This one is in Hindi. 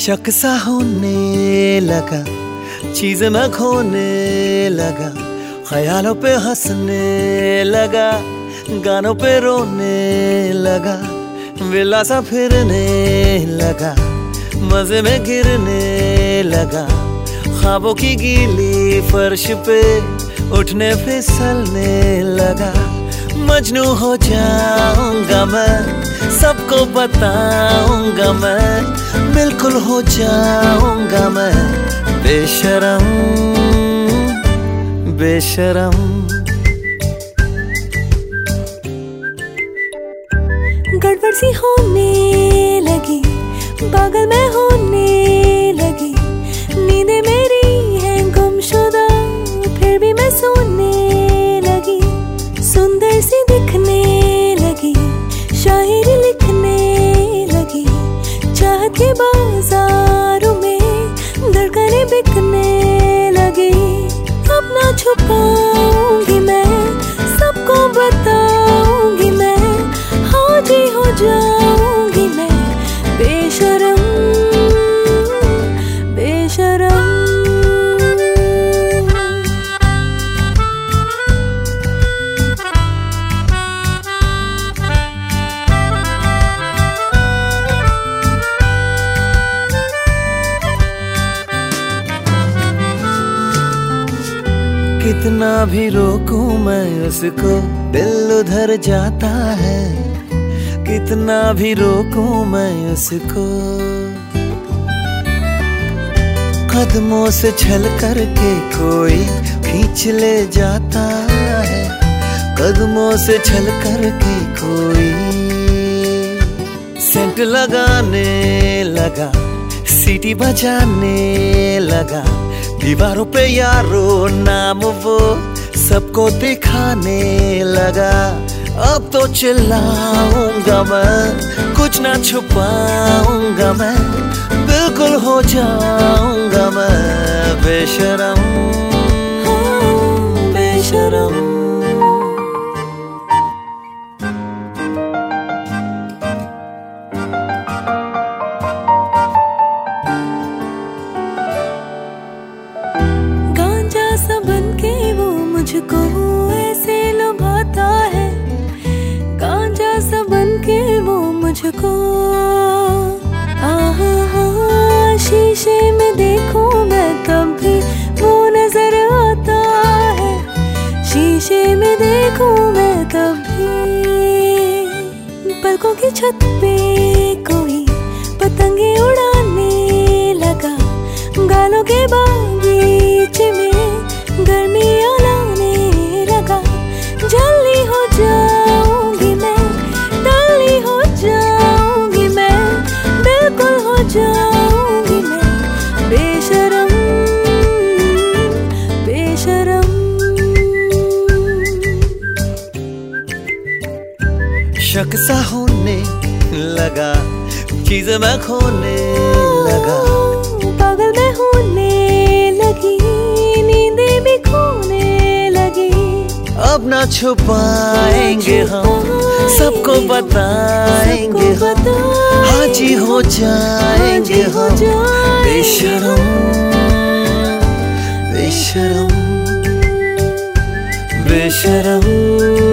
शक सा होने लगा, चीजें मैं खोने लगा, ख्यालों पे हंसने लगा, गानों पे रोने लगा, विला सा फिरने लगा, मजे में गिरने लगा, ख्वाबों की गीली फर्श पे उठने फिसलने लगा। मजनू हो जाऊंगा मैं, सबको बताऊंगा मैं, बिल्कुल हो जाऊंगा मैं बेशरम बेशरम। गड़बड़ सी होने लगी, पागल मैं होने लगी, नींदें मेरी हैं गुमशुदा, फिर भी मैं सोने लगी। सुंदर सी दिखने लगी, शायरी लिखने लगी, चाहत के बाजारों में धड़कनें बिकने लगी। अपना छुपाऊंगी मैं, सबको बताऊंगी मैं, हाजी हो जाऊंगी मैं बेशरम बेशरम। कितना भी रोकूं मैं उसको, दिल उधर जाता है। कितना भी रोकूं मैं उसको, कदमों से छल करके कोई खींच ले जाता है। कदमों से छल करके कोई सेंट लगाने लगा, सीटी बजाने लगा, दीवारों पे यारो नाम वो सबको दिखाने लगा। अब तो चिल्लाऊंगा मैं, कुछ ना छुपाऊंगा मैं, बिल्कुल हो जाऊंगा मैं बेशरम बेशरम। मुझको ऐसे लुभाता है, गांजा सा बनके वो मुझको। शीशे में देखूं मैं तब भी वो नजर आता है, शीशे में देखूं मैं तब भी। पलकों की छत पे कोई पतंगे उड़ाने लगा, गालों के बागीचे में गर्मियां लाने लगा। जल्दी हो जाऊंगी मैं, जल्दी हो जाऊंगी मैं, बिल्कुल हो जाऊंगी मैं बेशरम बेशरम। शक सा होने लगा, चीजें मैं खोने लगा, पागल मैं होने लगी, नींदें भी खोने लगी। अब ना छुपाएंगे हम, सबको बताएंगे हम, हाजी हो जाएंगे हम बेशरम बेशरम बेशरम।